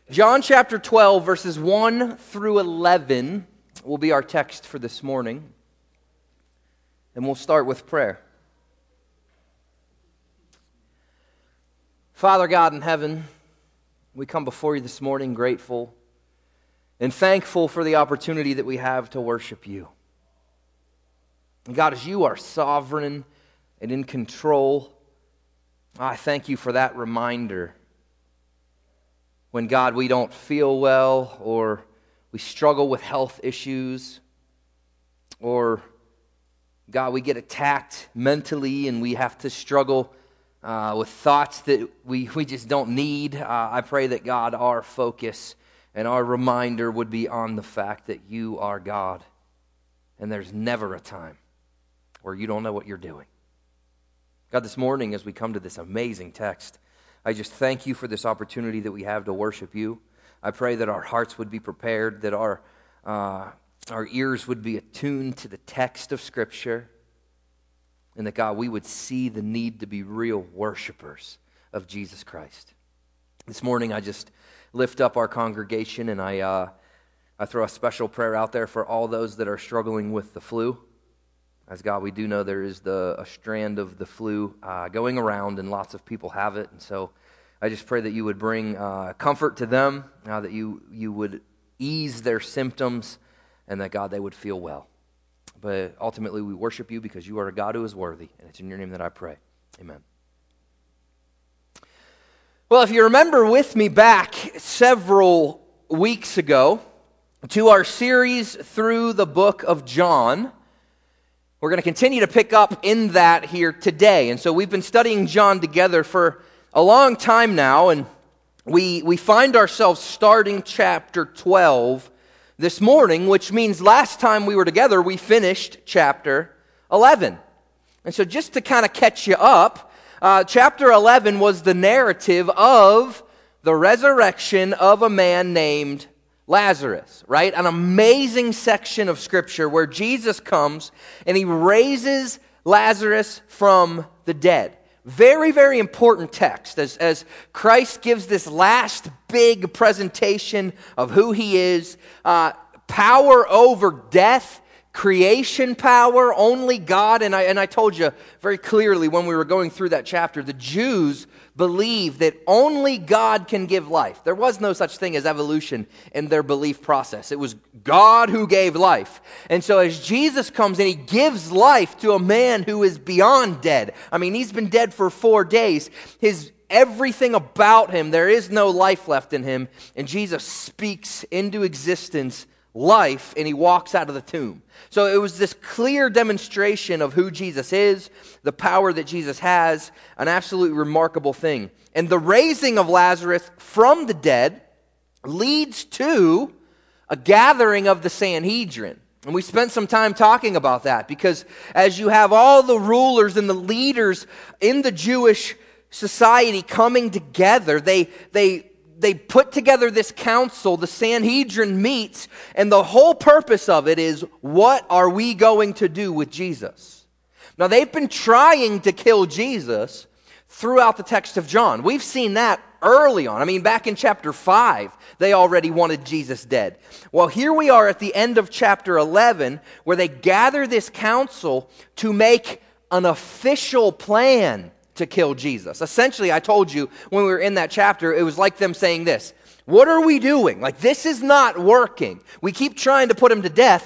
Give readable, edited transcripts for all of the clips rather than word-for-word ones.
John chapter 12, verses 1 through 11 will be our text for this morning. And we'll start with prayer. Father God in heaven, we come before you this morning grateful and thankful for the opportunity that we have to worship you. And God, as you are sovereign and in control, I thank you for that reminder. When, God, we don't feel well, or we struggle with health issues, or, God, we get attacked mentally and we have to struggle with thoughts that we just don't need. I pray that, God, our focus and our reminder would be on the fact that you are God, and there's never a time where you don't know what you're doing. God, this morning as we come to this amazing text, I just thank you for this opportunity that we have to worship you. I pray that our hearts would be prepared, that our ears would be attuned to the text of Scripture, and that, God, we would see the need to be real worshipers of Jesus Christ. This morning I just lift up our congregation, and I throw a special prayer out there for all those that are struggling with the flu. As God, we do know there is a strand of the flu going around, and lots of people have it. And so I just pray that you would bring comfort to them, that you would ease their symptoms, and that, God, they would feel well. But ultimately, we worship you because you are a God who is worthy, and it's in your name that I pray. Amen. Well, if you remember with me back several weeks ago to our series through the book of John, we're going to continue to pick up in that here today. And so we've been studying John together for a long time now, and we find ourselves starting chapter 12 this morning, which means last time we were together, we finished chapter 11. And so just to kind of catch you up, chapter 11 was the narrative of the resurrection of a man named Lazarus, right? An amazing section of Scripture where Jesus comes and he raises Lazarus from the dead. Very, very important text as Christ gives this last big presentation of who he is. Power over death, creation power, only God. And I told you very clearly when we were going through that chapter, the Jews believe that only God can give life. There was no such thing as evolution in their belief process. It was God who gave life. And so as Jesus comes and he gives life to a man who is beyond dead. I mean, he's been dead for 4 days. Everything about him, there is no life left in him. And Jesus speaks into existence life, and he walks out of the tomb. So it was this clear demonstration of who Jesus is, the power that Jesus has, an absolutely remarkable thing. And the raising of Lazarus from the dead leads to a gathering of the Sanhedrin. And we spent some time talking about that because as you have all the rulers and the leaders in the Jewish society coming together, they put together this council, the Sanhedrin meets, and the whole purpose of it is, what are we going to do with Jesus? Now, they've been trying to kill Jesus throughout the text of John. We've seen that early on. I mean, back in chapter 5, they already wanted Jesus dead. Well, here we are at the end of chapter 11, where they gather this council to make an official plan to kill Jesus. Essentially, I told you when we were in that chapter, it was like them saying this: what are we doing? Like, this is not working. We keep trying to put him to death,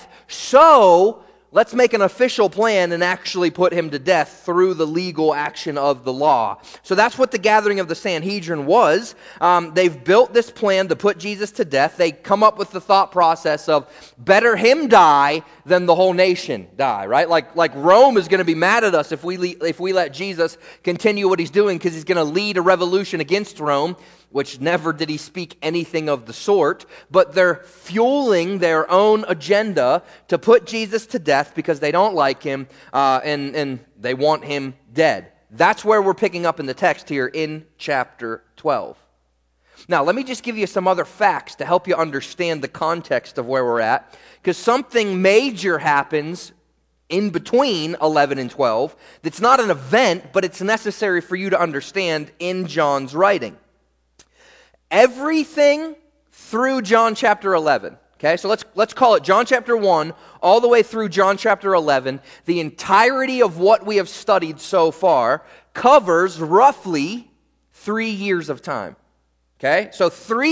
so let's make an official plan and actually put him to death through the legal action of the law. So that's what the gathering of the Sanhedrin was. They've built this plan to put Jesus to death. They come up with the thought process of better him die than the whole nation die, right? Like Rome is going to be mad at us if we let Jesus continue what he's doing, because he's going to lead a revolution against Rome, which never did he speak anything of the sort, but they're fueling their own agenda to put Jesus to death because they don't like him and they want him dead. That's where we're picking up in the text here in chapter 12. Now, let me just give you some other facts to help you understand the context of where we're at, because something major happens in between 11 and 12 that's not an event, but it's necessary for you to understand in John's writing. Everything through John chapter 11. Okay, so let's call it John chapter 1 all the way through John chapter 11. The entirety of what we have studied so far covers roughly 3 years of time. Okay, so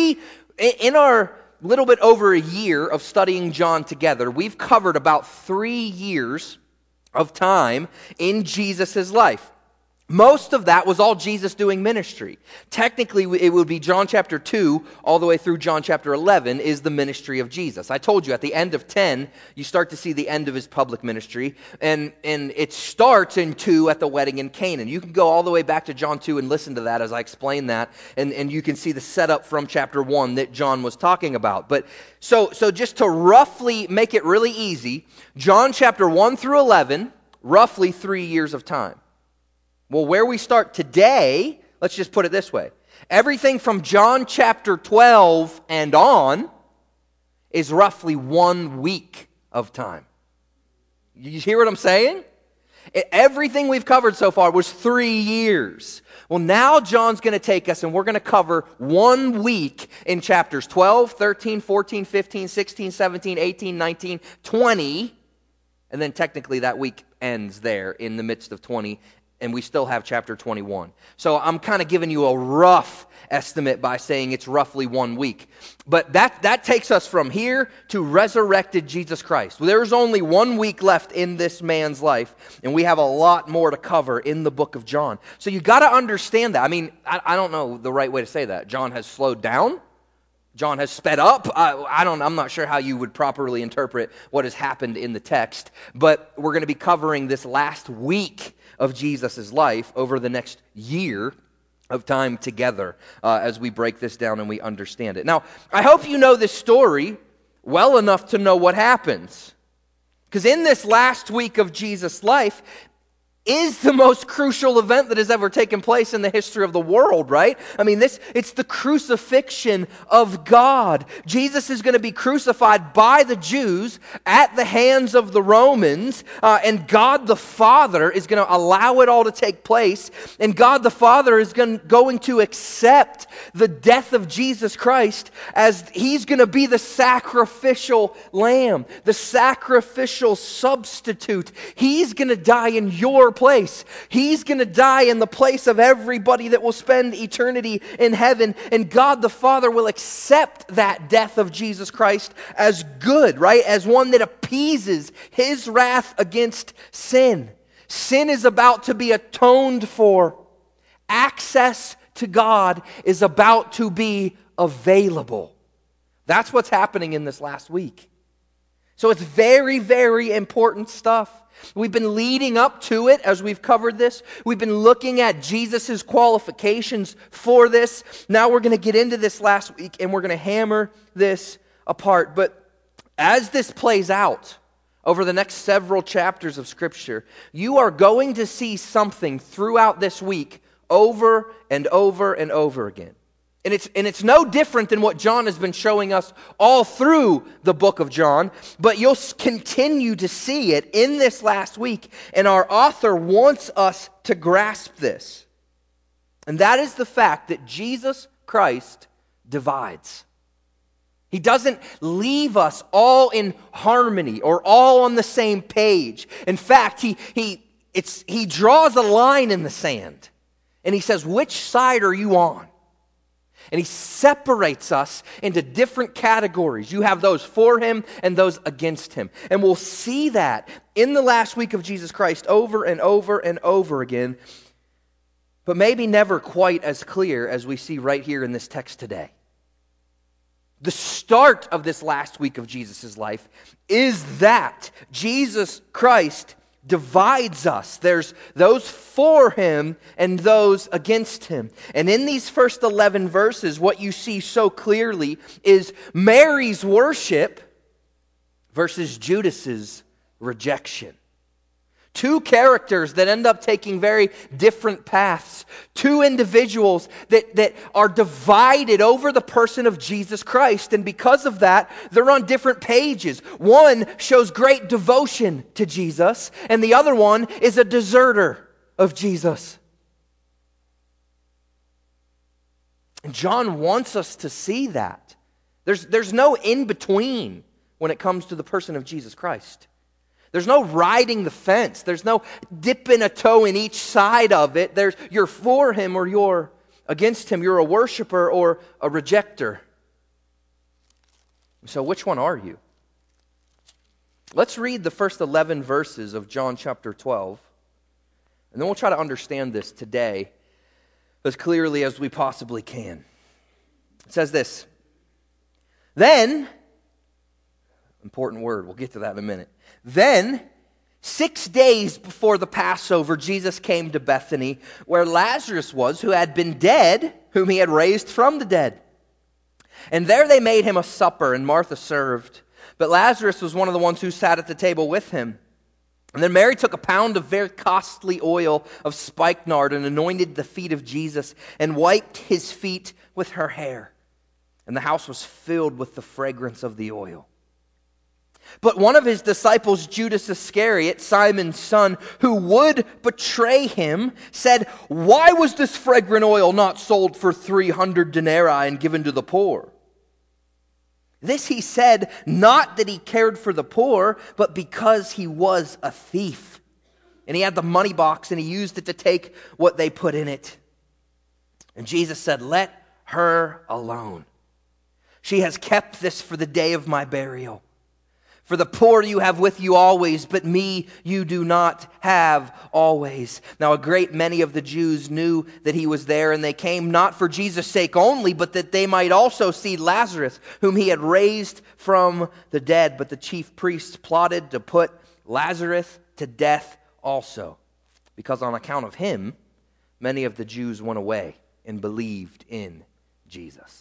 in our little bit over a year of studying John together, we've covered about 3 years of time in Jesus' life. Most of that was all Jesus doing ministry. Technically, it would be John chapter 2 all the way through John chapter 11 is the ministry of Jesus. I told you at the end of 10, you start to see the end of his public ministry, and it starts in 2 at the wedding in Canaan. You can go all the way back to John 2 and listen to that as I explain that, and you can see the setup from chapter 1 that John was talking about. But so just to roughly make it really easy, John chapter 1 through 11, roughly 3 years of time. Well, where we start today, let's just put it this way. Everything from John chapter 12 and on is roughly 1 week of time. You hear what I'm saying? Everything we've covered so far was 3 years. Well, now John's going to take us and we're going to cover 1 week in chapters 12, 13, 14, 15, 16, 17, 18, 19, 20. And then technically that week ends there in the midst of 20. And we still have chapter 21. So I'm kind of giving you a rough estimate by saying it's roughly 1 week. But that takes us from here to resurrected Jesus Christ. There's only 1 week left in this man's life, and we have a lot more to cover in the book of John. So you got to understand that. I mean, I don't know the right way to say that. John has slowed down. John has sped up. I'm not sure how you would properly interpret what has happened in the text, but we're going to be covering this last week of Jesus' life over the next year of time together as we break this down and we understand it. Now, I hope you know this story well enough to know what happens. Because in this last week of Jesus' life is the most crucial event that has ever taken place in the history of the world, right? I mean, it's the crucifixion of God. Jesus is going to be crucified by the Jews at the hands of the Romans, and God the Father is going to allow it all to take place, and God the Father is going to accept the death of Jesus Christ as he's going to be the sacrificial lamb, the sacrificial substitute. He's going to die in your place. He's going to die in the place of everybody that will spend eternity in heaven, and God the Father will accept that death of Jesus Christ as good, right? As one that appeases his wrath against sin. Sin is about to be atoned for. Access to God is about to be available. That's what's happening in this last week. So it's very, very important stuff. We've been leading up to it as we've covered this. We've been looking at Jesus' qualifications for this. Now we're going to get into this last week and we're going to hammer this apart. But as this plays out over the next several chapters of Scripture, you are going to see something throughout this week over and over and over again. And it's no different than what John has been showing us all through the book of John, but you'll continue to see it in this last week, and our author wants us to grasp this. And that is the fact that Jesus Christ divides. He doesn't leave us all in harmony or all on the same page. In fact, he draws a line in the sand, and he says, which side are you on? And he separates us into different categories. You have those for him and those against him. And we'll see that in the last week of Jesus Christ over and over and over again, but maybe never quite as clear as we see right here in this text today. The start of this last week of Jesus' life is that Jesus Christ divides us. There's those for him and those against him. And in these first 11 verses, what you see so clearly is Mary's worship versus Judas's rejection. Two characters that end up taking very different paths. Two individuals that are divided over the person of Jesus Christ. And because of that, they're on different pages. One shows great devotion to Jesus, and the other one is a deserter of Jesus. And John wants us to see that. There's no in-between when it comes to the person of Jesus Christ. There's no riding the fence. There's no dipping a toe in each side of it. You're for him or you're against him. You're a worshiper or a rejecter. So which one are you? Let's read the first 11 verses of John chapter 12. And then we'll try to understand this today as clearly as we possibly can. It says this. Then, important word, we'll get to that in a minute. Then, 6 days before the Passover, Jesus came to Bethany, where Lazarus was, who had been dead, whom he had raised from the dead. And there they made him a supper, and Martha served. But Lazarus was one of the ones who sat at the table with him. And then Mary took a pound of very costly oil of spikenard and anointed the feet of Jesus and wiped his feet with her hair. And the house was filled with the fragrance of the oil. But one of his disciples, Judas Iscariot, Simon's son, who would betray him, said, "Why was this fragrant oil not sold for 300 denarii and given to the poor?" This he said, not that he cared for the poor, but because he was a thief. And he had the money box, and he used it to take what they put in it. And Jesus said, "Let her alone. She has kept this for the day of my burial. For the poor you have with you always, but me you do not have always." Now a great many of the Jews knew that he was there, and they came not for Jesus' sake only, but that they might also see Lazarus, whom he had raised from the dead. But the chief priests plotted to put Lazarus to death also, because on account of him, many of the Jews went away and believed in Jesus.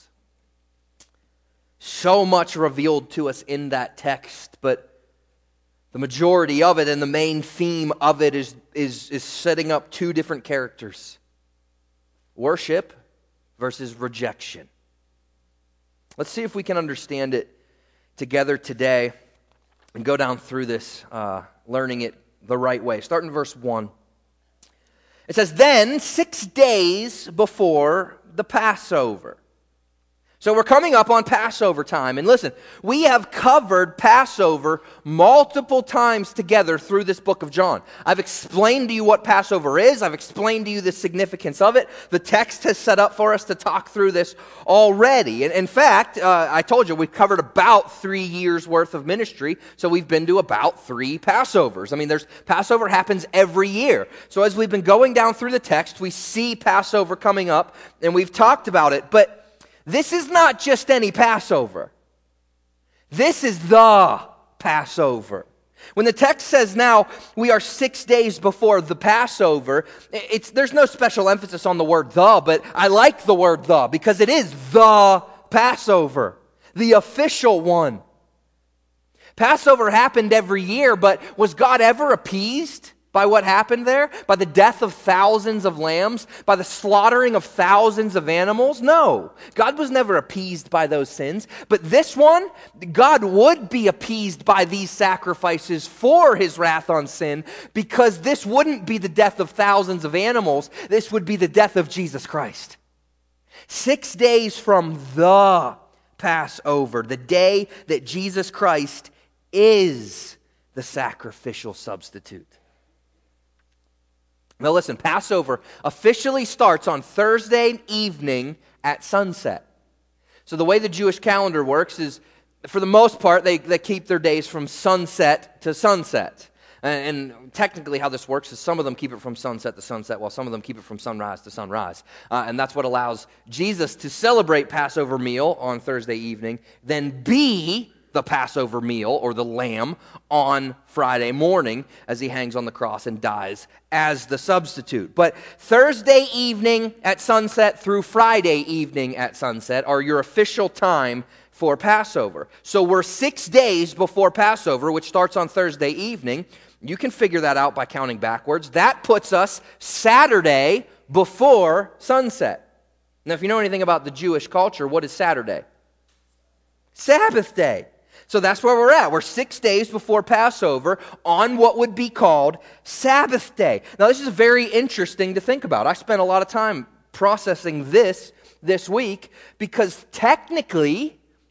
So much revealed to us in that text, but the majority of it and the main theme of it is setting up two different characters. Worship versus rejection. Let's see if we can understand it together today and go down through this, learning it the right way. Start in verse 1. It says, "Then 6 days before the Passover." So we're coming up on Passover time. And listen, we have covered Passover multiple times together through this book of John. I've explained to you what Passover is. I've explained to you the significance of it. The text has set up for us to talk through this already. And in fact, I told you we've covered about 3 years worth of ministry. So we've been to about 3 Passovers. I mean, Passover happens every year. So as we've been going down through the text, we see Passover coming up and we've talked about it. But this is not just any Passover. This is the Passover. When the text says now we are 6 days before the Passover, there's no special emphasis on the word "the," but I like the word "the" because it is the Passover, the official one. Passover happened every year, but was God ever appeased by what happened there? By the death of thousands of lambs? By the slaughtering of thousands of animals? No. God was never appeased by those sins. But this one, God would be appeased by these sacrifices for his wrath on sin, because this wouldn't be the death of thousands of animals. This would be the death of Jesus Christ. 6 days from the Passover, the day that Jesus Christ is the sacrificial substitute. Now listen, Passover officially starts on Thursday evening at sunset. So the way the Jewish calendar works is, for the most part, they keep their days from sunset to sunset. And technically how this works is some of them keep it from sunset to sunset, while some of them keep it from sunrise to sunrise. And that's what allows Jesus to celebrate Passover meal on Thursday evening, then be the Passover meal, or the lamb, on Friday morning as he hangs on the cross and dies as the substitute. But Thursday evening at sunset through Friday evening at sunset are your official time for Passover. So we're 6 days before Passover, which starts on Thursday evening. You can figure that out by counting backwards. That puts us Saturday before sunset. Now, if you know anything about the Jewish culture, what is Saturday? Sabbath day. So that's where we're at. We're 6 days before Passover on what would be called Sabbath day. Now, this is very interesting to think about. I spent a lot of time processing this week because technically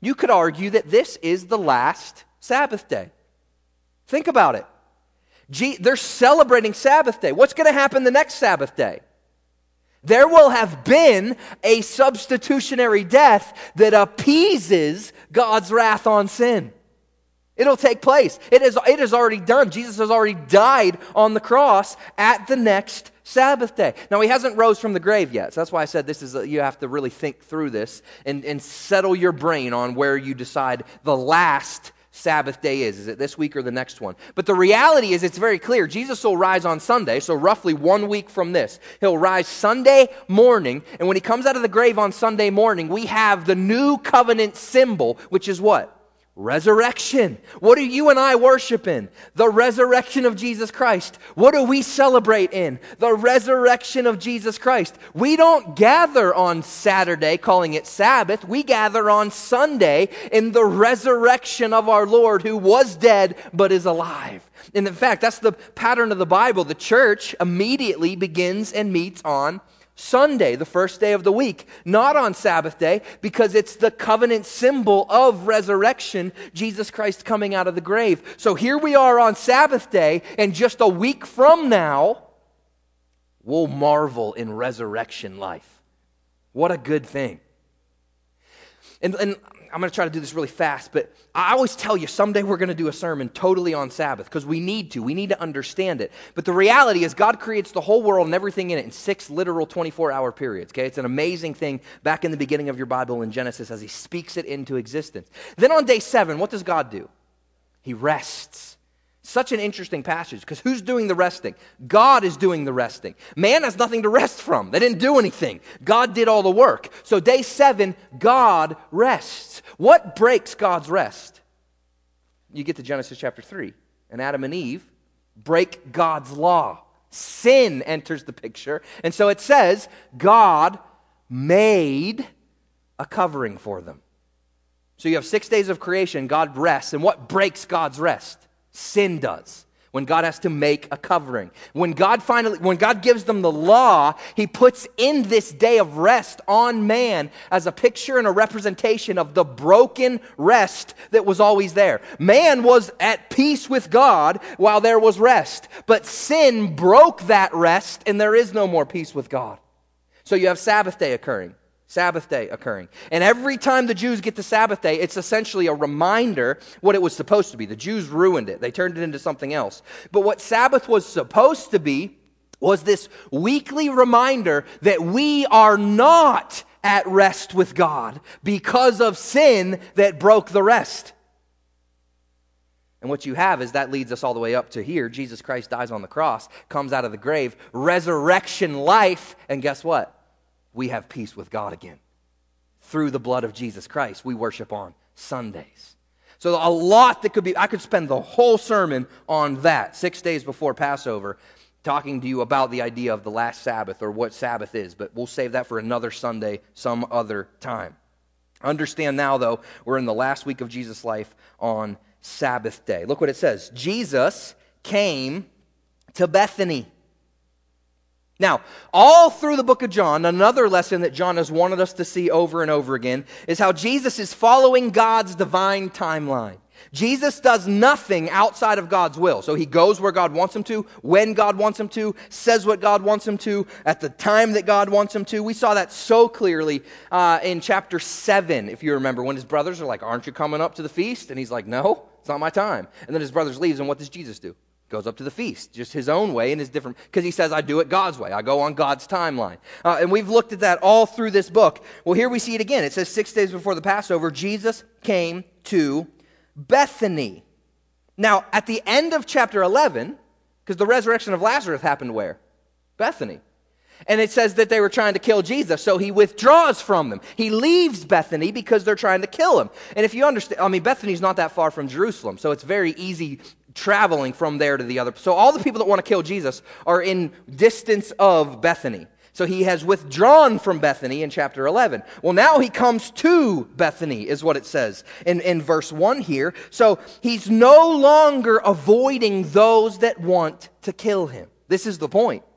You could argue that this is the last Sabbath day. Think about it. They're celebrating Sabbath day. What's going to happen the next Sabbath day? There will have been a substitutionary death that appeases God's wrath on sin. It'll take place. It is already done. Jesus has already died on the cross at the next Sabbath day. Now, he hasn't rose from the grave yet. So that's why I said you have to really think through this and settle your brain on where you decide the last Sabbath day is. Is it this week or the next one? But the reality is it's very clear. Jesus will rise on Sunday, so roughly 1 week from this. He'll rise Sunday morning, and when he comes out of the grave on Sunday morning, we have the new covenant symbol, which is what? Resurrection. What do you and I worship in? The resurrection of Jesus Christ. What do we celebrate in? The resurrection of Jesus Christ. We don't gather on Saturday calling it Sabbath. We gather on Sunday in the resurrection of our Lord who was dead but is alive. And in fact, that's the pattern of the Bible. The church immediately begins and meets on Sunday, the first day of the week, not on Sabbath day, because it's the covenant symbol of resurrection, Jesus Christ coming out of the grave. So here we are on Sabbath day, and just a week from now, we'll marvel in resurrection life. What a good thing. And I'm going to try to do this really fast, but I always tell you someday we're going to do a sermon totally on Sabbath because we need to. We need to understand it. But the reality is God creates the whole world and everything in it in 6 literal 24-hour periods. Okay, it's an amazing thing back in the beginning of your Bible in Genesis as he speaks it into existence. Then on day 7, what does God do? He rests. Such an interesting passage because who's doing the resting? God is doing the resting. Man has nothing to rest from. They didn't do anything. God did all the work. So day 7, God rests. What breaks God's rest? You get to Genesis chapter 3, and Adam and Eve break God's law. Sin enters the picture. And so it says, God made a covering for them. So you have 6 days of creation, God rests. And what breaks God's rest? Sin does. When God has to make a covering. When God gives them the law, he puts in this day of rest on man as a picture and a representation of the broken rest that was always there. Man was at peace with God while there was rest. But sin broke that rest and there is no more peace with God. So you have Sabbath day occurring. And every time the Jews get to Sabbath day, it's essentially a reminder what it was supposed to be. The Jews ruined it. They turned it into something else. But what Sabbath was supposed to be was this weekly reminder that we are not at rest with God because of sin that broke the rest. And what you have is that leads us all the way up to here. Jesus Christ dies on the cross, comes out of the grave, resurrection life, and guess what? We have peace with God again. Through the blood of Jesus Christ, we worship on Sundays. So a lot that could be, I could spend the whole sermon on that, 6 days before Passover, talking to you about the idea of the last Sabbath or what Sabbath is, but we'll save that for another Sunday some other time. Understand now, though, we're in the last week of Jesus' life on Sabbath day. Look what it says. Jesus came to Bethany. Now, all through the book of John, another lesson that John has wanted us to see over and over again is how Jesus is following God's divine timeline. Jesus does nothing outside of God's will. So he goes where God wants him to, when God wants him to, says what God wants him to, at the time that God wants him to. We saw that so clearly in chapter 7, if you remember, when his brothers are like, aren't you coming up to the feast? And he's like, no, it's not my time. And then his brothers leaves, and what does Jesus do? Goes up to the feast, just his own way and his different, because he says, I do it God's way. I go on God's timeline. And we've looked at that all through this book. Well, here we see it again. It says 6 days before the Passover, Jesus came to Bethany. Now, at the end of chapter 11, because the resurrection of Lazarus happened where? Bethany. And it says that they were trying to kill Jesus, so he withdraws from them. He leaves Bethany because they're trying to kill him. And if you understand, Bethany's not that far from Jerusalem, so it's very easy traveling from there to the other. So all the people that want to kill Jesus are in distance of Bethany. So he has withdrawn from Bethany in chapter 11. Well, now he comes to Bethany, is what it says in verse 1 here. So he's no longer avoiding those that want to kill him. This is the point.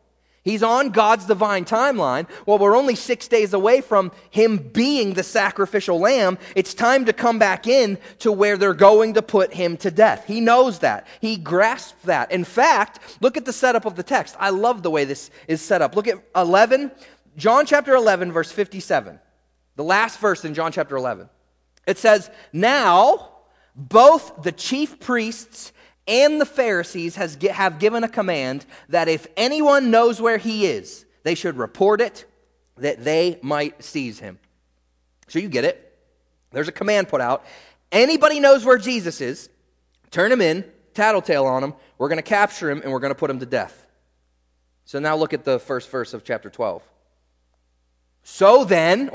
He's on God's divine timeline. Well, we're only 6 days away from him being the sacrificial lamb. It's time to come back in to where they're going to put him to death. He knows that. He grasps that. In fact, look at the setup of the text. I love the way this is set up. Look at John chapter 11, verse 57. The last verse in John chapter 11. It says, "Now both the chief priests and the Pharisees have given a command that if anyone knows where he is, they should report it, that they might seize him." So you get it. There's a command put out. Anybody knows where Jesus is, turn him in, tattletale on him, we're going to capture him, and we're going to put him to death. So now look at the first verse of chapter 12. So then,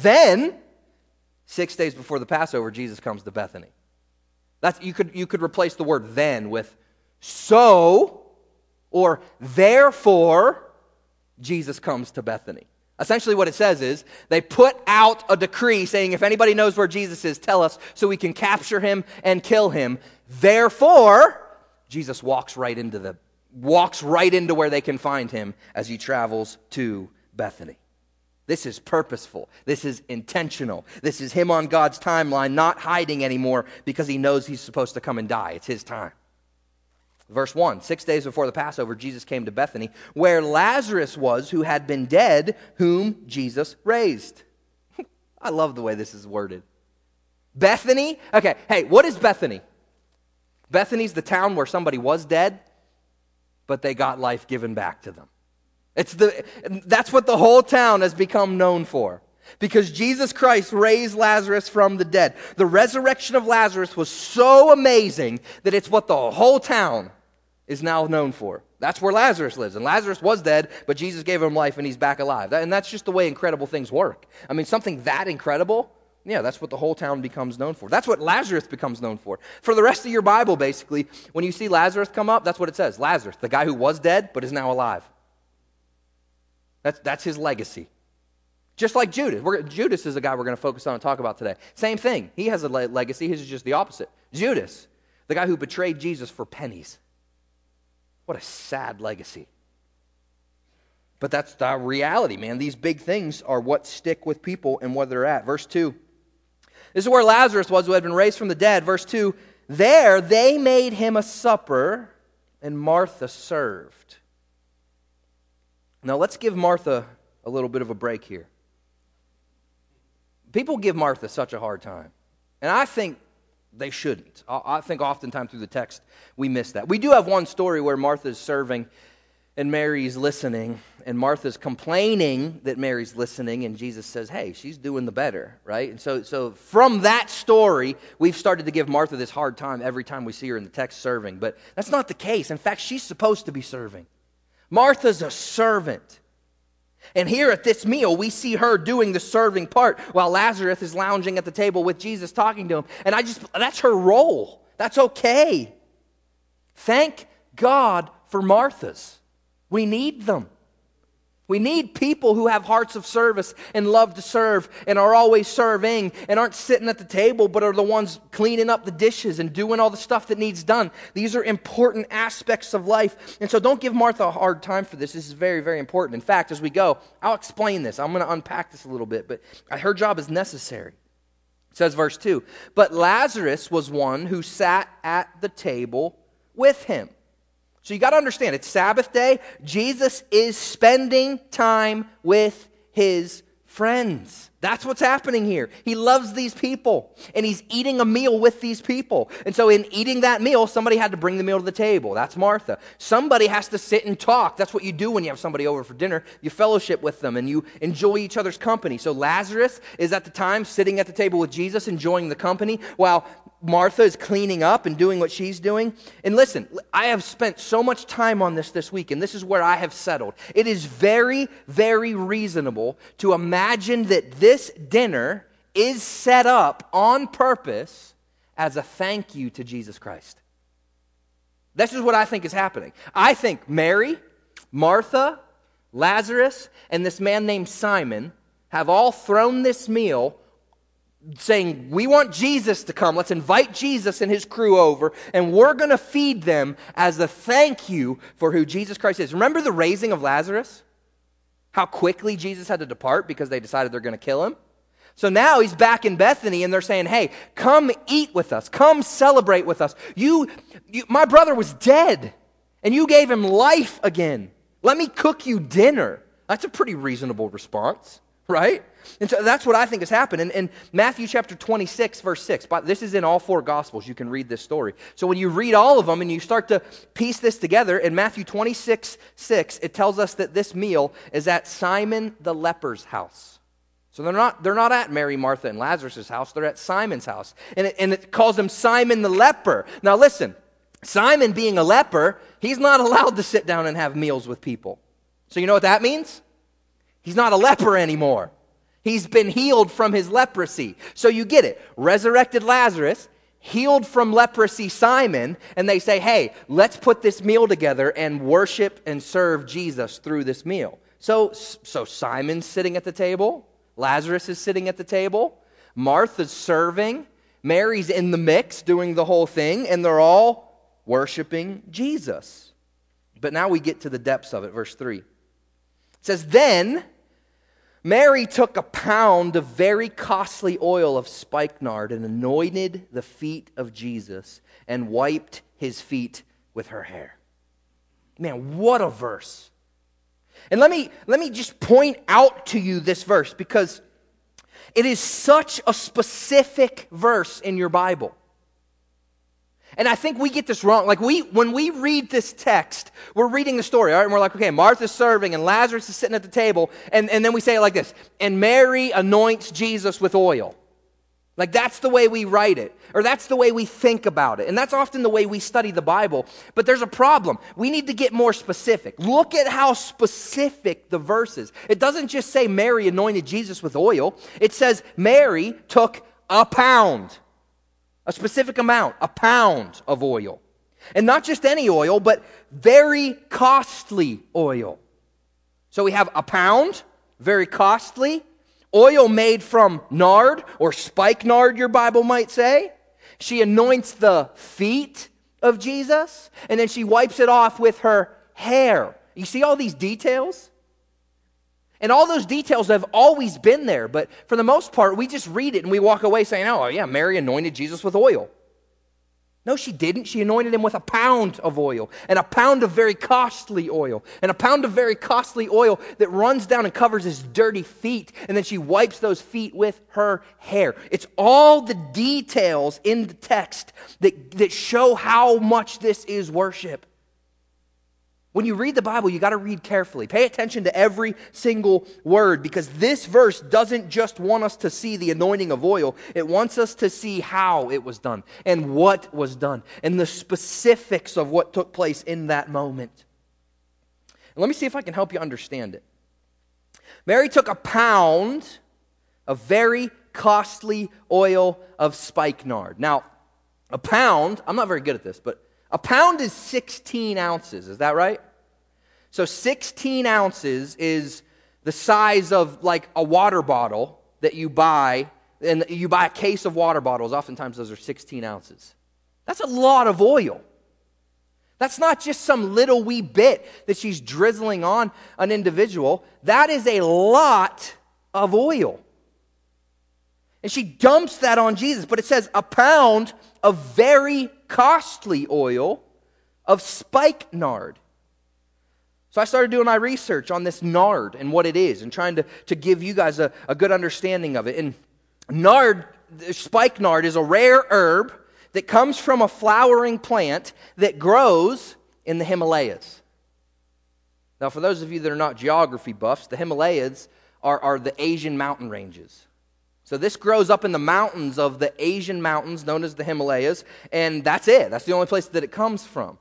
6 days before the Passover, Jesus comes to Bethany. You could replace the word then with so or therefore Jesus comes to Bethany. Essentially what it says is they put out a decree saying if anybody knows where Jesus is, tell us so we can capture him and kill him. Therefore, Jesus walks right into where they can find him as he travels to Bethany. This is purposeful. This is intentional. This is him on God's timeline, not hiding anymore because he knows he's supposed to come and die. It's his time. Verse 1, 6 days before the Passover, Jesus came to Bethany, where Lazarus was, who had been dead, whom Jesus raised. I love the way this is worded. Bethany? Okay, hey, what is Bethany? Bethany's the town where somebody was dead, but they got life given back to them. That's what the whole town has become known for. Because Jesus Christ raised Lazarus from the dead. The resurrection of Lazarus was so amazing that it's what the whole town is now known for. That's where Lazarus lives. And Lazarus was dead, but Jesus gave him life and he's back alive. And that's just the way incredible things work. I mean, something that incredible, yeah, that's what the whole town becomes known for. That's what Lazarus becomes known for. For the rest of your Bible, basically, when you see Lazarus come up, that's what it says. Lazarus, the guy who was dead but is now alive. That's his legacy. Just like Judas. Judas is the guy we're going to focus on and talk about today. Same thing. He has a legacy. His is just the opposite. Judas, the guy who betrayed Jesus for pennies. What a sad legacy. But that's the reality, man. These big things are what stick with people and where they're at. Verse 2. This is where Lazarus was, who had been raised from the dead. Verse 2. There they made him a supper, and Martha served. Now let's give Martha a little bit of a break here. People give Martha such a hard time. And I think they shouldn't. I think oftentimes through the text we miss that. We do have one story where Martha's serving and Mary's listening. And Martha's complaining that Mary's listening. And Jesus says, hey, she's doing the better, right? And so from that story, we've started to give Martha this hard time every time we see her in the text serving. But that's not the case. In fact, she's supposed to be serving. Martha's a servant. And here at this meal, we see her doing the serving part while Lazarus is lounging at the table with Jesus talking to him. And that's her role. That's okay. Thank God for Marthas. We need them. We need people who have hearts of service and love to serve and are always serving and aren't sitting at the table but are the ones cleaning up the dishes and doing all the stuff that needs done. These are important aspects of life. And so don't give Martha a hard time for this. This is very, very important. In fact, as we go, I'll explain this. I'm going to unpack this a little bit, but her job is necessary. It says verse 2, but Lazarus was one who sat at the table with him. So you got to understand, it's Sabbath day. Jesus is spending time with his friends. That's what's happening here. He loves these people, and he's eating a meal with these people. And so in eating that meal, somebody had to bring the meal to the table. That's Martha. Somebody has to sit and talk. That's what you do when you have somebody over for dinner. You fellowship with them, and you enjoy each other's company. So Lazarus is at the time sitting at the table with Jesus, enjoying the company, while Martha is cleaning up and doing what she's doing. And listen, I have spent so much time on this week, and this is where I have settled. It is very, very reasonable to imagine that this dinner is set up on purpose as a thank you to Jesus Christ. This is what I think is happening. I think Mary, Martha, Lazarus, and this man named Simon have all thrown this meal saying, we want Jesus to come. Let's invite Jesus and his crew over, and we're going to feed them as a thank you for who Jesus Christ is. Remember the raising of Lazarus? How quickly Jesus had to depart because they decided they're going to kill him? So now he's back in Bethany, and they're saying, hey, come eat with us. Come celebrate with us. My brother was dead, and you gave him life again. Let me cook you dinner. That's a pretty reasonable response, right? And so that's what I think has happened. In Matthew chapter 26, verse 6, but this is in all four Gospels. You can read this story. So when you read all of them and you start to piece this together, in Matthew 26, 6, it tells us that this meal is at Simon the leper's house. So they're not at Mary, Martha, and Lazarus' house. They're at Simon's house. And it calls him Simon the leper. Now listen, Simon being a leper, he's not allowed to sit down and have meals with people. So you know what that means? He's not a leper anymore. He's been healed from his leprosy. So you get it. Resurrected Lazarus, healed from leprosy Simon, and they say, hey, let's put this meal together and worship and serve Jesus through this meal. So Simon's sitting at the table. Lazarus is sitting at the table. Martha's serving. Mary's in the mix doing the whole thing, and they're all worshiping Jesus. But now we get to the depths of it. Verse 3. It says, then Mary took a pound of very costly oil of spikenard and anointed the feet of Jesus and wiped his feet with her hair. Man, what a verse. And let me just point out to you this verse because it is such a specific verse in your Bible. And I think we get this wrong. Like when we read this text, we're reading the story, all right? And we're like, okay, Martha's serving and Lazarus is sitting at the table. And then we say it like this, and Mary anoints Jesus with oil. Like that's the way we write it, or that's the way we think about it. And that's often the way we study the Bible. But there's a problem. We need to get more specific. Look at how specific the verse is. It doesn't just say Mary anointed Jesus with oil. It says Mary took a pound, a specific amount, a pound of oil. And not just any oil, but very costly oil. So we have a pound, very costly, oil made from nard or spikenard, your Bible might say. She anoints the feet of Jesus, and then she wipes it off with her hair. You see all these details? And all those details have always been there, but for the most part, we just read it and we walk away saying, oh yeah, Mary anointed Jesus with oil. No, she didn't. She anointed him with a pound of oil, and a pound of very costly oil, and a pound of very costly oil that runs down and covers his dirty feet, and then she wipes those feet with her hair. It's all the details in the text that show how much this is worship. When you read the Bible, you got to read carefully. Pay attention to every single word, because this verse doesn't just want us to see the anointing of oil. It wants us to see how it was done and what was done and the specifics of what took place in that moment. And let me see if I can help you understand it. Mary took a pound of very costly oil of spikenard. Now, a pound, I'm not very good at this, but a pound is 16 ounces, is that right? So 16 ounces is the size of like a water bottle that you buy, and you buy a case of water bottles. Oftentimes those are 16 ounces. That's a lot of oil. That's not just some little wee bit that she's drizzling on an individual. That is a lot of oil. And she dumps that on Jesus, but it says a pound of very costly oil of spikenard. So I started doing my research on this nard and what it is and trying to give you guys a good understanding of it. And spikenard is a rare herb that comes from a flowering plant that grows in the Himalayas. Now, for those of you that are not geography buffs, the Himalayas are the Asian mountain ranges. So this grows up in the mountains of the Asian mountains known as the Himalayas, and that's it. That's the only place that it comes from.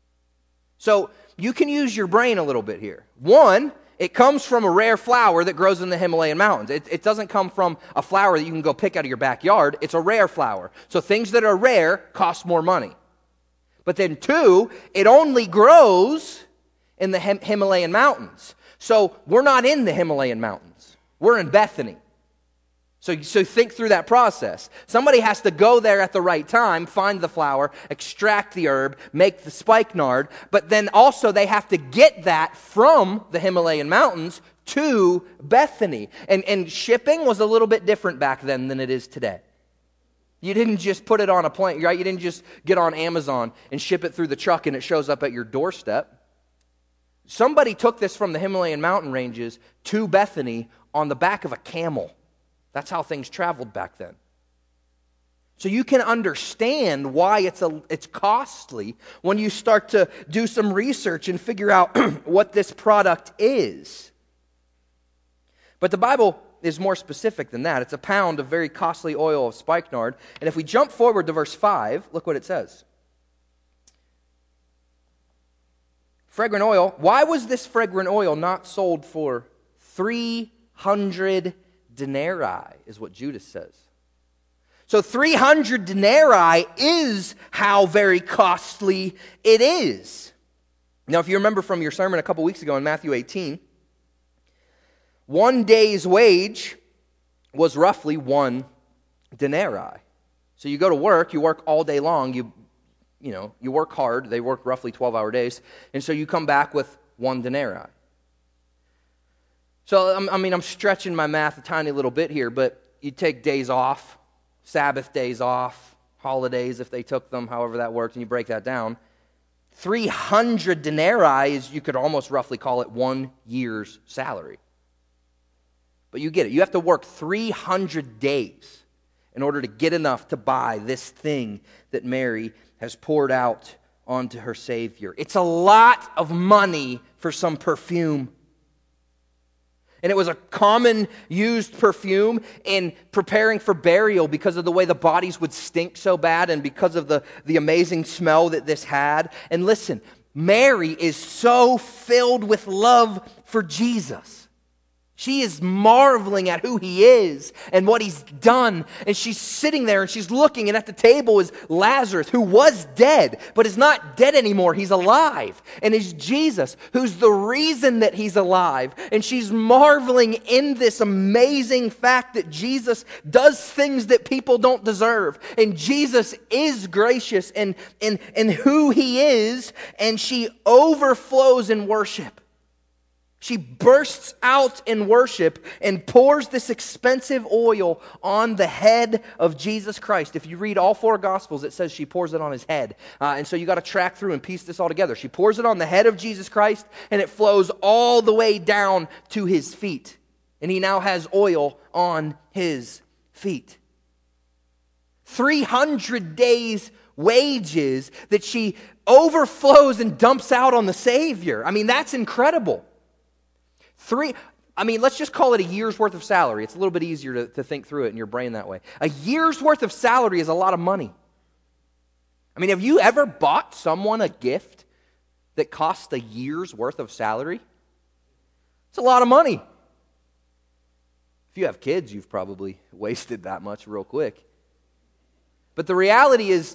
So you can use your brain a little bit here. One, it comes from a rare flower that grows in the Himalayan mountains. It doesn't come from a flower that you can go pick out of your backyard. It's a rare flower. So things that are rare cost more money. But then two, it only grows in the Himalayan mountains. So we're not in the Himalayan mountains. We're in Bethany. So think through that process. Somebody has to go there at the right time, find the flower, extract the herb, make the spikenard, but then also they have to get that from the Himalayan mountains to Bethany. And shipping was a little bit different back then than it is today. You didn't just put it on a plane, right? You didn't just get on Amazon and ship it through the truck and it shows up at your doorstep. Somebody took this from the Himalayan mountain ranges to Bethany on the back of a camel. That's how things traveled back then. So you can understand why it's costly when you start to do some research and figure out what this product is. But the Bible is more specific than that. It's a pound of very costly oil of spikenard. And if we jump forward to verse 5, look what it says. Fragrant oil. Why was this fragrant oil not sold for 300 denarii, is what Judas says. So 300 denarii is how very costly it is. Now, if you remember from your sermon a couple weeks ago in Matthew 18, 1 day's wage was roughly 1 denarii. So you go to work, you work all day long, you work hard, they work roughly 12-hour days, and so you come back with 1 denarii. So, I'm stretching my math a tiny little bit here, but you take days off, Sabbath days off, holidays if they took them, however that worked, and you break that down. 300 denarii is, you could almost roughly call it 1 year's salary. But you get it. You have to work 300 days in order to get enough to buy this thing that Mary has poured out onto her Savior. It's a lot of money for some perfume. And it was a common used perfume in preparing for burial because of the way the bodies would stink so bad and because of the amazing smell that this had. And listen, Mary is so filled with love for Jesus. She is marveling at who he is and what he's done. And she's sitting there and she's looking, and at the table is Lazarus, who was dead, but is not dead anymore. He's alive. And it's Jesus, who's the reason that he's alive. And she's marveling in this amazing fact that Jesus does things that people don't deserve. And Jesus is gracious in who he is, and she overflows in worship. She bursts out in worship and pours this expensive oil on the head of Jesus Christ. If you read all 4 Gospels, it says she pours it on his head. And so you got to track through and piece this all together. She pours it on the head of Jesus Christ, and it flows all the way down to his feet. And he now has oil on his feet. 300 days' wages that she overflows and dumps out on the Savior. I mean, that's incredible. Let's just call it a year's worth of salary. It's a little bit easier to think through it in your brain that way. A year's worth of salary is a lot of money. I mean, have you ever bought someone a gift that cost a year's worth of salary? It's a lot of money. If you have kids, you've probably wasted that much real quick. But the reality is,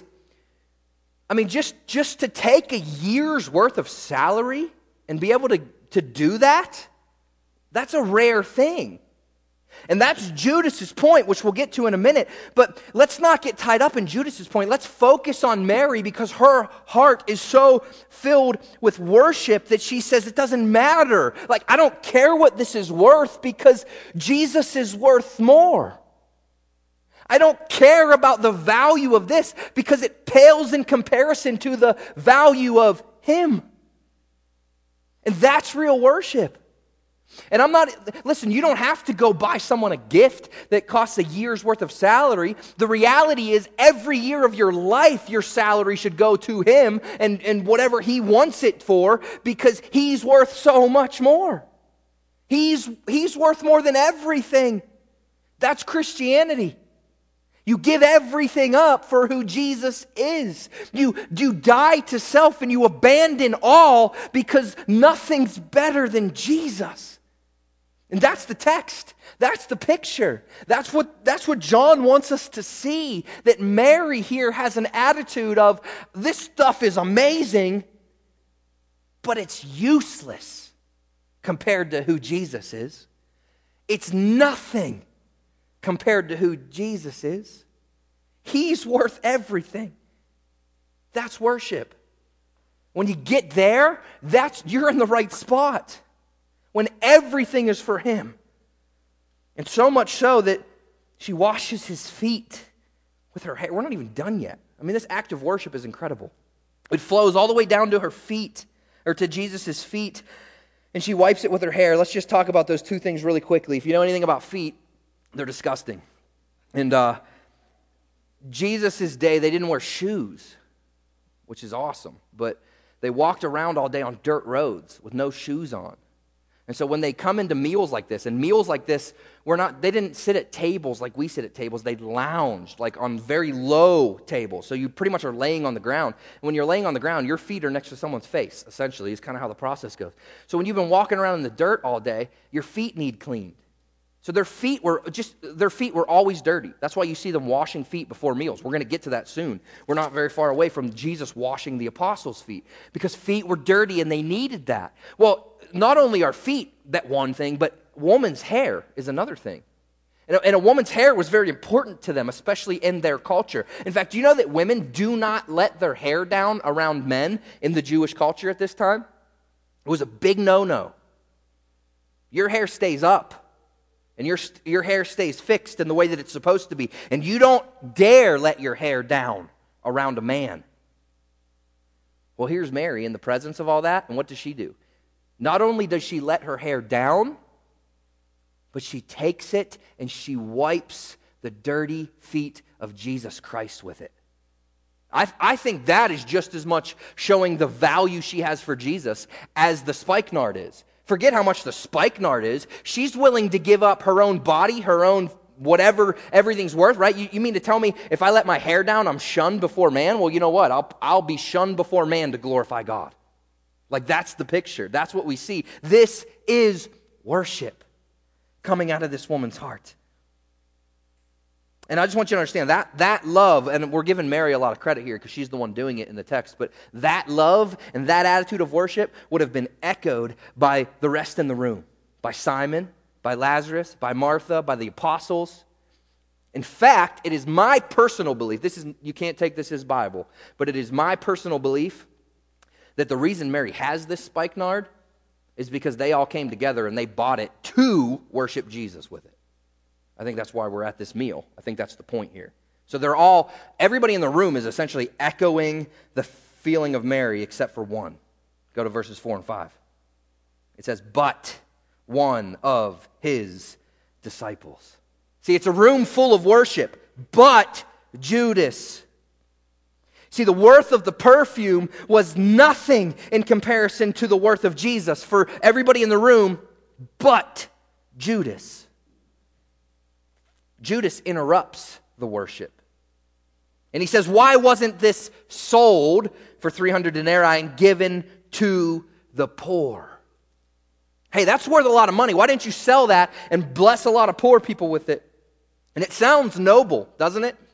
just to take a year's worth of salary and be able to do that, that's a rare thing. And that's Judas's point, which we'll get to in a minute. But let's not get tied up in Judas's point. Let's focus on Mary because her heart is so filled with worship that she says it doesn't matter. Like, I don't care what this is worth because Jesus is worth more. I don't care about the value of this because it pales in comparison to the value of him. And that's real worship. And listen, you don't have to go buy someone a gift that costs a year's worth of salary. The reality is every year of your life, your salary should go to him and whatever he wants it for because he's worth so much more. He's worth more than everything. That's Christianity. You give everything up for who Jesus is. You die to self and you abandon all because nothing's better than Jesus. And that's the text. That's the picture. That's what John wants us to see. That Mary here has an attitude of, this stuff is amazing, but it's useless compared to who Jesus is. It's nothing compared to who Jesus is. He's worth everything. That's worship. When you get there, you're in the right spot. When everything is for him. And so much so that she washes his feet with her hair. We're not even done yet. I mean, this act of worship is incredible. It flows all the way down to her feet, or to Jesus' feet, and she wipes it with her hair. Let's just talk about those two things really quickly. If you know anything about feet, they're disgusting. And Jesus' day, they didn't wear shoes, which is awesome, but they walked around all day on dirt roads with no shoes on. And so when they come into meals like this, and meals like this, they didn't sit at tables like we sit at tables. They lounged like on very low tables. So you pretty much are laying on the ground. And when you're laying on the ground, your feet are next to someone's face, essentially, is kind of how the process goes. So when you've been walking around in the dirt all day, your feet need cleaned. So their feet were always dirty. That's why you see them washing feet before meals. We're going to get to that soon. We're not very far away from Jesus washing the apostles' feet, because feet were dirty and they needed that. Well, not only are feet that one thing, but woman's hair is another thing. And a woman's hair was very important to them, especially in their culture. In fact, do you know that women do not let their hair down around men in the Jewish culture at this time? It was a big no-no. Your hair stays up. And your hair stays fixed in the way that it's supposed to be. And you don't dare let your hair down around a man. Well, here's Mary in the presence of all that. And what does she do? Not only does she let her hair down, but she takes it and she wipes the dirty feet of Jesus Christ with it. I think that is just as much showing the value she has for Jesus as the spikenard is. Forget how much the spikenard is. She's willing to give up her own body, her own whatever everything's worth, right? You mean to tell me if I let my hair down, I'm shunned before man? Well, you know what? I'll be shunned before man to glorify God. Like, that's the picture. That's what we see. This is worship coming out of this woman's heart. And I just want you to understand that love, and we're giving Mary a lot of credit here because she's the one doing it in the text, but that love and that attitude of worship would have been echoed by the rest in the room, by Simon, by Lazarus, by Martha, by the apostles. In fact, it is my personal belief, you can't take this as Bible, but it is my personal belief that the reason Mary has this spikenard is because they all came together and they bought it to worship Jesus with it. I think that's why we're at this meal. I think that's the point here. So everybody in the room is essentially echoing the feeling of Mary except for one. Go to verses 4 and 5. It says, but one of his disciples. See, it's a room full of worship, but Judas. See, the worth of the perfume was nothing in comparison to the worth of Jesus for everybody in the room, but Judas. Judas interrupts the worship. And he says, why wasn't this sold for 300 denarii and given to the poor? Hey, that's worth a lot of money. Why didn't you sell that and bless a lot of poor people with it? And it sounds noble, doesn't it?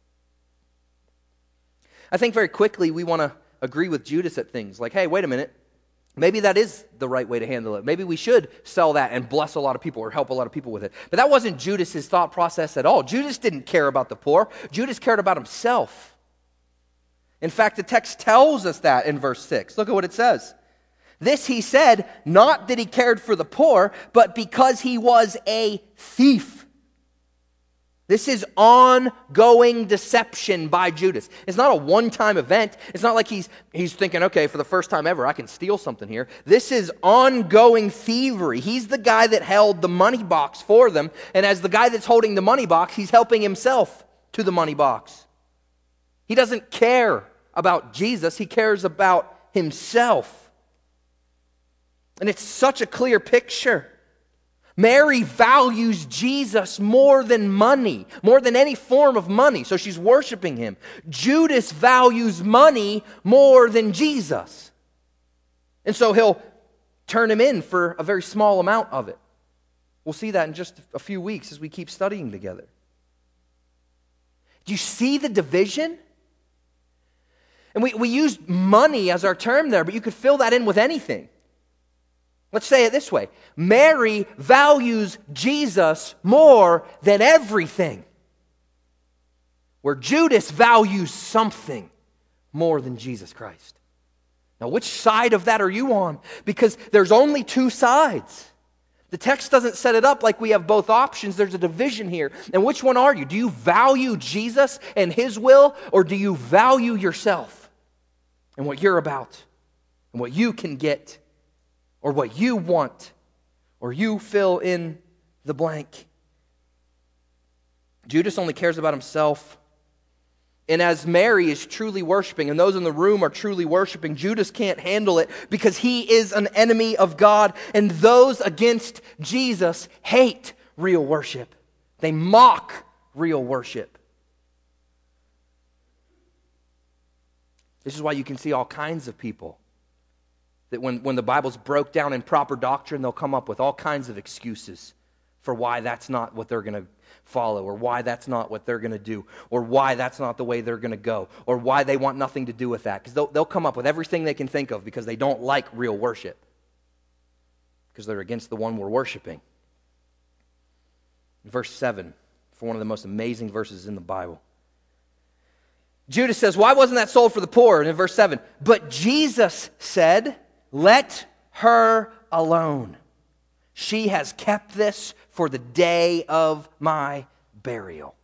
I think very quickly we want to agree with Judas at things like, hey, wait a minute. Maybe that is the right way to handle it. Maybe we should sell that and bless a lot of people or help a lot of people with it. But that wasn't Judas's thought process at all. Judas didn't care about the poor. Judas cared about himself. In fact, the text tells us that in verse 6. Look at what it says. This he said, not that he cared for the poor, but because he was a thief. This is ongoing deception by Judas. It's not a one-time event. It's not like he's thinking, okay, for the first time ever, I can steal something here. This is ongoing thievery. He's the guy that held the money box for them, and as the guy that's holding the money box, he's helping himself to the money box. He doesn't care about Jesus. He cares about himself. And it's such a clear picture. Mary values Jesus more than money, more than any form of money, so she's worshiping him. Judas values money more than Jesus. And so he'll turn him in for a very small amount of it. We'll see that in just a few weeks as we keep studying together. Do you see the division? And we use money as our term there, but you could fill that in with anything. Let's say it this way. Mary values Jesus more than everything, where Judas values something more than Jesus Christ. Now, which side of that are you on? Because there's only two sides. The text doesn't set it up like we have both options. There's a division here. And which one are you? Do you value Jesus and His will, or do you value yourself and what you're about and what you can get or what you want, or you fill in the blank? Judas only cares about himself. And as Mary is truly worshiping, and those in the room are truly worshiping, Judas can't handle it because he is an enemy of God. And those against Jesus hate real worship. They mock real worship. This is why you can see all kinds of people that when the Bible's broke down in proper doctrine, they'll come up with all kinds of excuses for why that's not what they're going to follow, or why that's not what they're going to do, or why that's not the way they're going to go, or why they want nothing to do with that. Because they'll come up with everything they can think of because they don't like real worship, because they're against the one we're worshiping. Verse 7, for one of the most amazing verses in the Bible. Judas says, why wasn't that sold for the poor? And in verse 7, but Jesus said, let her alone. She has kept this for the day of my burial.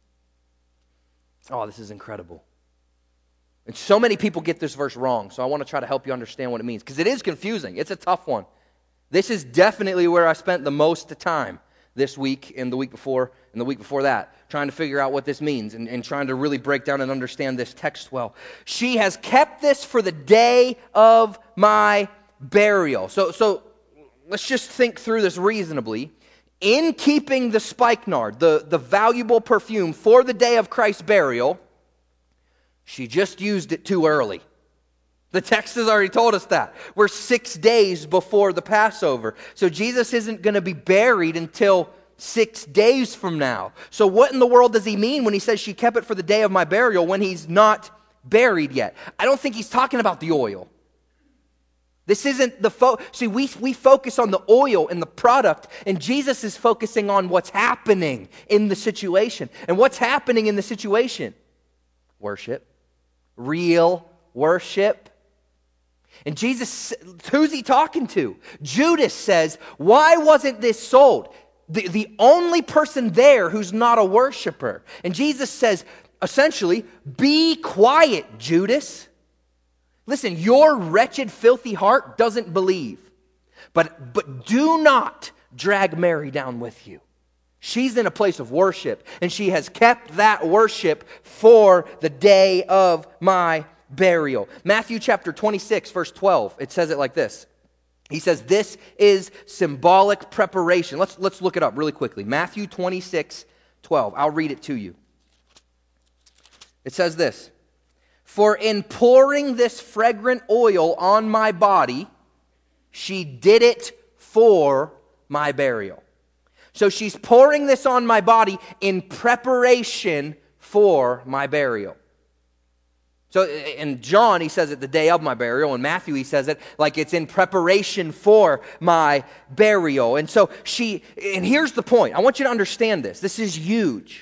Oh, this is incredible. And so many people get this verse wrong, so I want to try to help you understand what it means, because it is confusing. It's a tough one. This is definitely where I spent the most time this week and the week before and the week before that, trying to figure out what this means and trying to really break down and understand this text well. She has kept this for the day of my burial. So let's just think through this reasonably. In keeping the spikenard, the valuable perfume for the day of Christ's burial, she just used it too early. The text has already told us that. We're 6 days before the Passover. So Jesus isn't going to be buried until 6 days from now. So what in the world does he mean when he says she kept it for the day of my burial when he's not buried yet? I don't think he's talking about the oil. This isn't the see, we focus on the oil and the product, and Jesus is focusing on what's happening in the situation. And what's happening in the situation? Worship. Real worship. And Jesus, who's he talking to? Judas says, why wasn't this sold? The only person there who's not a worshiper. And Jesus says, essentially, be quiet, Judas. Listen, your wretched, filthy heart doesn't believe. But do not drag Mary down with you. She's in a place of worship, and she has kept that worship for the day of my burial. Matthew chapter 26, verse 12, it says it like this. He says, this is symbolic preparation. Let's look it up really quickly. Matthew 26, 12. I'll read it to you. It says this. For in pouring this fragrant oil on my body, she did it for my burial. So she's pouring this on my body in preparation for my burial. So in John, he says it the day of my burial. In Matthew, he says it like it's in preparation for my burial. And so and here's the point. I want you to understand this. This is huge.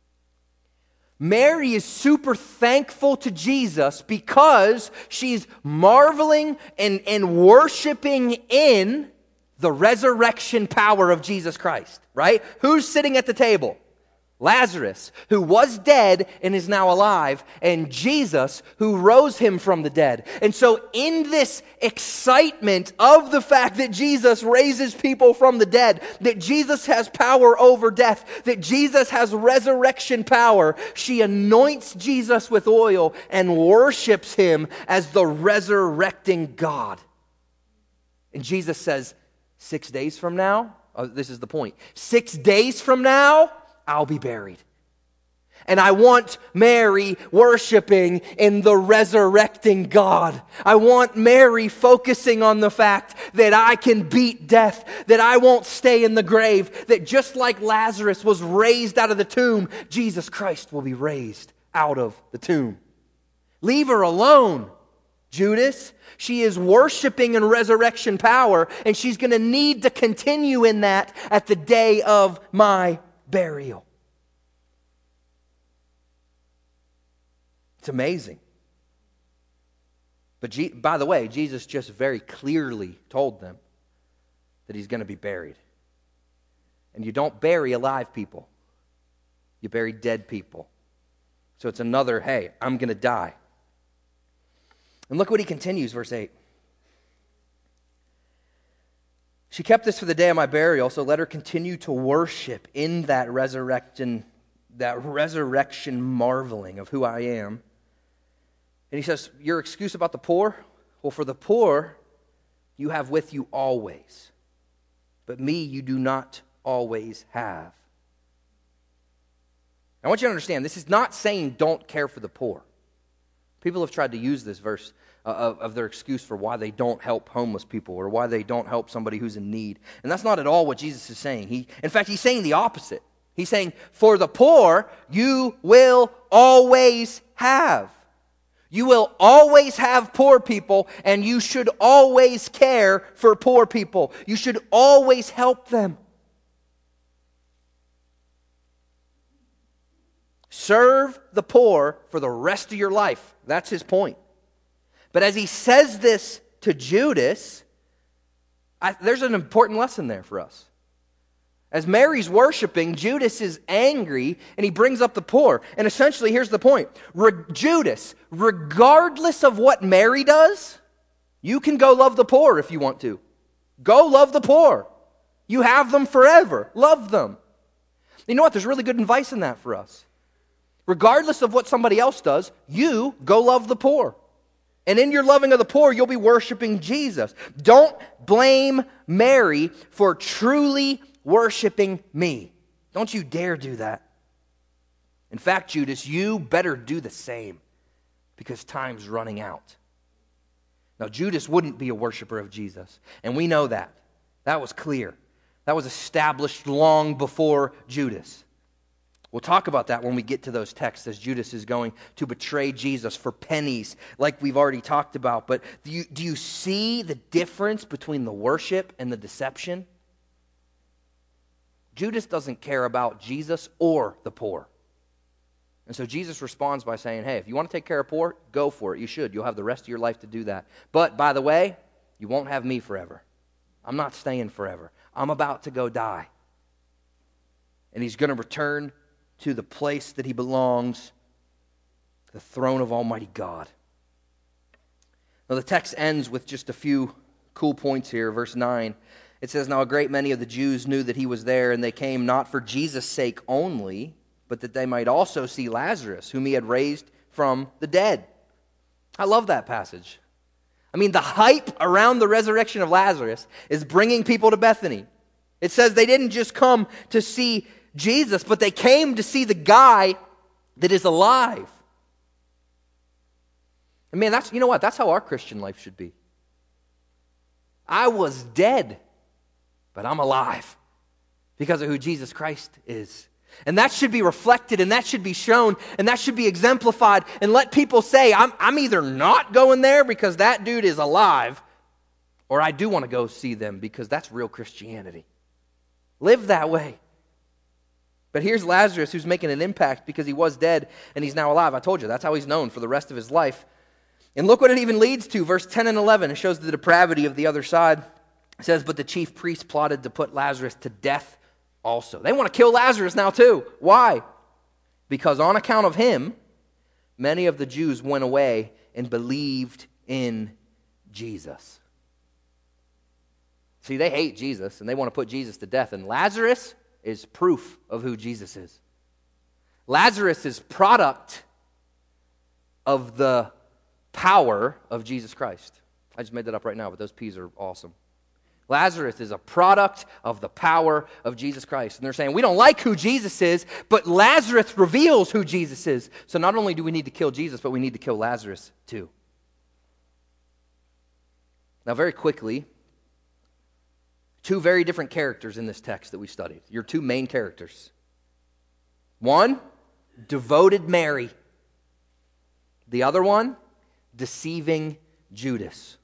Mary is super thankful to Jesus because she's marveling and worshiping in the resurrection power of Jesus Christ, right? Who's sitting at the table? Lazarus, who was dead and is now alive, and Jesus, who rose him from the dead. And so in this excitement of the fact that Jesus raises people from the dead, that Jesus has power over death, that Jesus has resurrection power, she anoints Jesus with oil and worships him as the resurrecting God. And Jesus says, 6 days from now, this is the point, 6 days from now, I'll be buried. And I want Mary worshiping in the resurrecting God. I want Mary focusing on the fact that I can beat death, that I won't stay in the grave, that just like Lazarus was raised out of the tomb, Jesus Christ will be raised out of the tomb. Leave her alone, Judas. She is worshiping in resurrection power, and she's going to need to continue in that at the day of my burial. It's amazing. But by the way, Jesus just very clearly told them that he's going to be buried. And you don't bury alive people. You bury dead people. So it's another, hey, I'm going to die. And look what he continues, verse 8. She kept this for the day of my burial, so let her continue to worship in that resurrection marveling of who I am. And he says, your excuse about the poor? Well, for the poor, you have with you always. But me, you do not always have. I want you to understand, this is not saying don't care for the poor. People have tried to use this verse of their excuse for why they don't help homeless people or why they don't help somebody who's in need. And that's not at all what Jesus is saying. In fact, he's saying the opposite. He's saying, for the poor, you will always have. You will always have poor people, and you should always care for poor people. You should always help them. Serve the poor for the rest of your life. That's his point. But as he says this to Judas, there's an important lesson there for us. As Mary's worshiping, Judas is angry, and he brings up the poor. And essentially, here's the point. Judas, regardless of what Mary does, you can go love the poor if you want to. Go love the poor. You have them forever. Love them. You know what? There's really good advice in that for us. Regardless of what somebody else does, you go love the poor. And in your loving of the poor, you'll be worshiping Jesus. Don't blame Mary for truly worshiping me. Don't you dare do that. In fact, Judas, you better do the same because time's running out. Now, Judas wouldn't be a worshiper of Jesus, and we know that. That was clear. That was established long before Judas. We'll talk about that when we get to those texts as Judas is going to betray Jesus for pennies like we've already talked about. But do you see the difference between the worship and the deception? Judas doesn't care about Jesus or the poor. And so Jesus responds by saying, hey, if you want to take care of poor, go for it. You should. You'll have the rest of your life to do that. But by the way, you won't have me forever. I'm not staying forever. I'm about to go die. And he's going to return to the place that he belongs, the throne of Almighty God. Now the text ends with just a few cool points here. Verse 9, it says, now a great many of the Jews knew that he was there, and they came not for Jesus' sake only, but that they might also see Lazarus, whom he had raised from the dead. I love that passage. I mean, the hype around the resurrection of Lazarus is bringing people to Bethany. It says they didn't just come to see Jesus, but they came to see the guy that is alive. And man, you know what? That's how our Christian life should be. I was dead, but I'm alive because of who Jesus Christ is. And that should be reflected, and that should be shown, and that should be exemplified, and let people say, I'm either not going there because that dude is alive, or I do want to go see them because that's real Christianity. Live that way. But here's Lazarus who's making an impact because he was dead and he's now alive. I told you, that's how he's known for the rest of his life. And look what it even leads to. Verse 10 and 11, it shows the depravity of the other side. It says, but the chief priests plotted to put Lazarus to death also. They want to kill Lazarus now too. Why? Because on account of him, many of the Jews went away and believed in Jesus. See, they hate Jesus and they want to put Jesus to death. And Lazarus is proof of who Jesus is. Lazarus is product of the power of Jesus Christ. I just made that up right now, but those P's are awesome. Lazarus is a product of the power of Jesus Christ. And they're saying, we don't like who Jesus is, but Lazarus reveals who Jesus is. So not only do we need to kill Jesus, but we need to kill Lazarus too. Now very quickly, two very different characters in this text that we studied. Your two main characters. One, devoted Mary. The other one, deceiving Judas.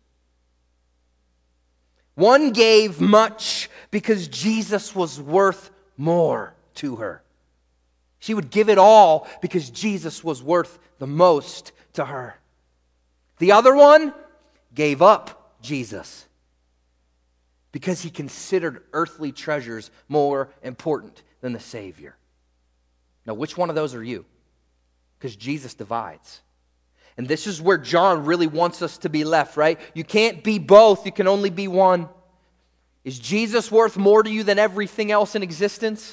One gave much because Jesus was worth more to her. She would give it all because Jesus was worth the most to her. The other one gave up Jesus because he considered earthly treasures more important than the Savior. Now, which one of those are you? Because Jesus divides. And this is where John really wants us to be left, right? You can't be both. You can only be one. Is Jesus worth more to you than everything else in existence?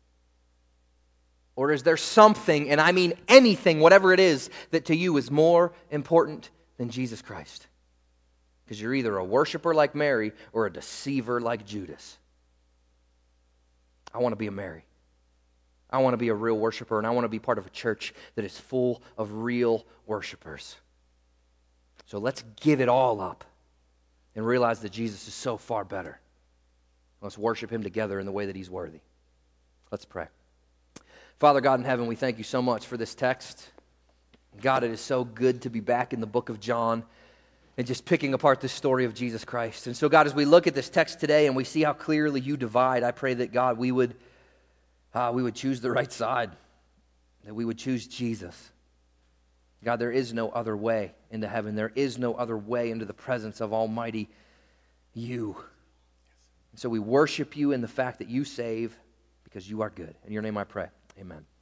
Or is there something, and I mean anything, whatever it is, that to you is more important than Jesus Christ? Because you're either a worshiper like Mary or a deceiver like Judas. I want to be a Mary. I want to be a real worshiper, and I want to be part of a church that is full of real worshipers. So let's give it all up and realize that Jesus is so far better. Let's worship him together in the way that he's worthy. Let's pray. Father God in heaven, we thank you so much for this text. God, it is so good to be back in the book of John and just picking apart this story of Jesus Christ. And so, God, as we look at this text today and we see how clearly you divide, I pray that, God, we would choose the right side, that we would choose Jesus. God, there is no other way into heaven. There is no other way into the presence of Almighty you. And so we worship you in the fact that you save because you are good. In your name I pray. Amen.